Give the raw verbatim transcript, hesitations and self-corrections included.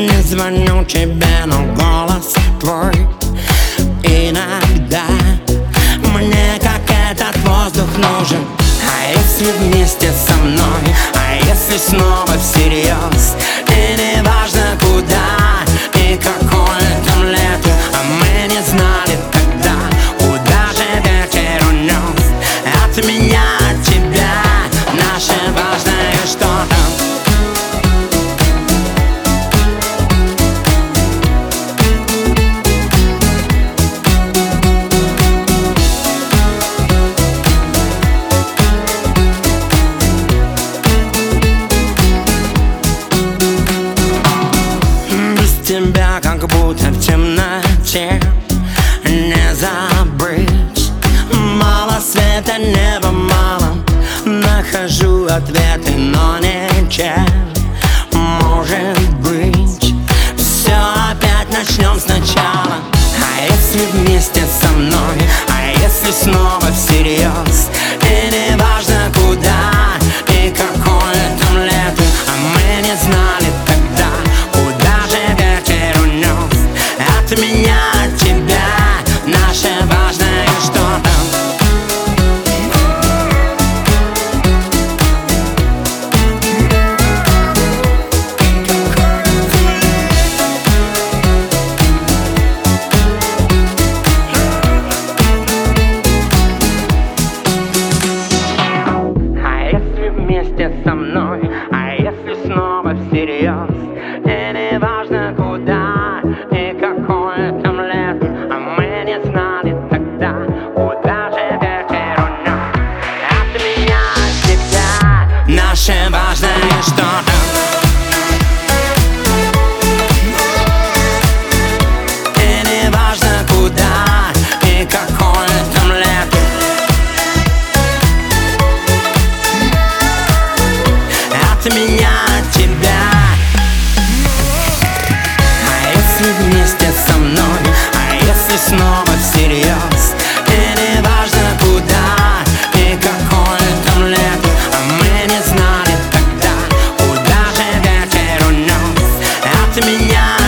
Не звоню тебе, но голос твой иногда мне как этот воздух нужен. А если вместе со мной, а если снова всерьез, и не важно куда и какое там лето, а мы не знали тогда, куда же ветер унес от меня, от тебя, наше важное что-то. Тебя как будто в темноте не забыть. Мало света, неба мало. Нахожу ответы, но ничем. Может быть, все опять начнем сначала. А если вместе со мной, а если снова всерьез, и не важно куда и какое там лето, а мы не знали тогда, куда же ветер унес от меня, от тебя, наше важное что-то. А если вместе со мной, а если снова всерьез, и не важно куда и какое там лето, а мы не знали тогда, куда же ветер унес от меня, от тебя, наше важное что-то. И не важно куда и какое там лето, от меня, от тебя. А если вместе со мной, а если снова всерьез, и не важно куда и какое там лето, а мы не знали тогда, куда же ветер унес от меня.